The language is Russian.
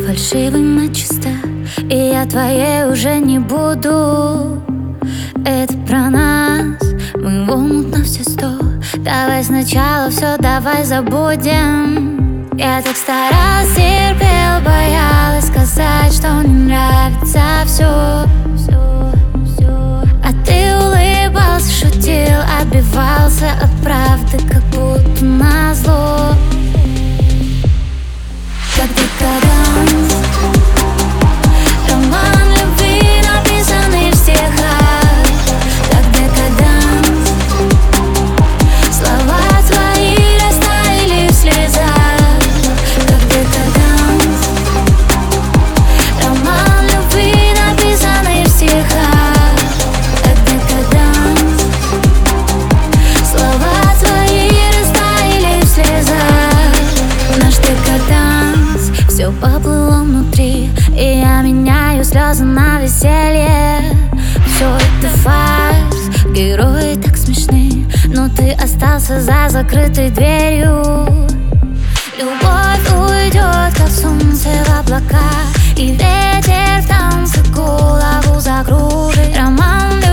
фальшивый начисто, и я твоей уже не буду. Это про нас, мы в омут на все 100. Давай сначала все, давай забудем. Я так старалась, терпел, боялась сказать, что не нравится все. А ты улыбался, шутил, отбивался от правды, как будто назло. Как декаданс, роман любви, написанный в стихах. Как декаданс, слова твои растаяли в слезах. Как декаданс, роман любви, написанный в стихах. Как декаданс, слова твои растаяли в слезах. Наш декаданс, все поплыло внутри, и я меняю слезы на веселье. Все это фарс, герои так смешны, но ты остался за закрытой дверью. Любовь уйдет, как солнце в облака, и ветер в танце голову закружит. Роман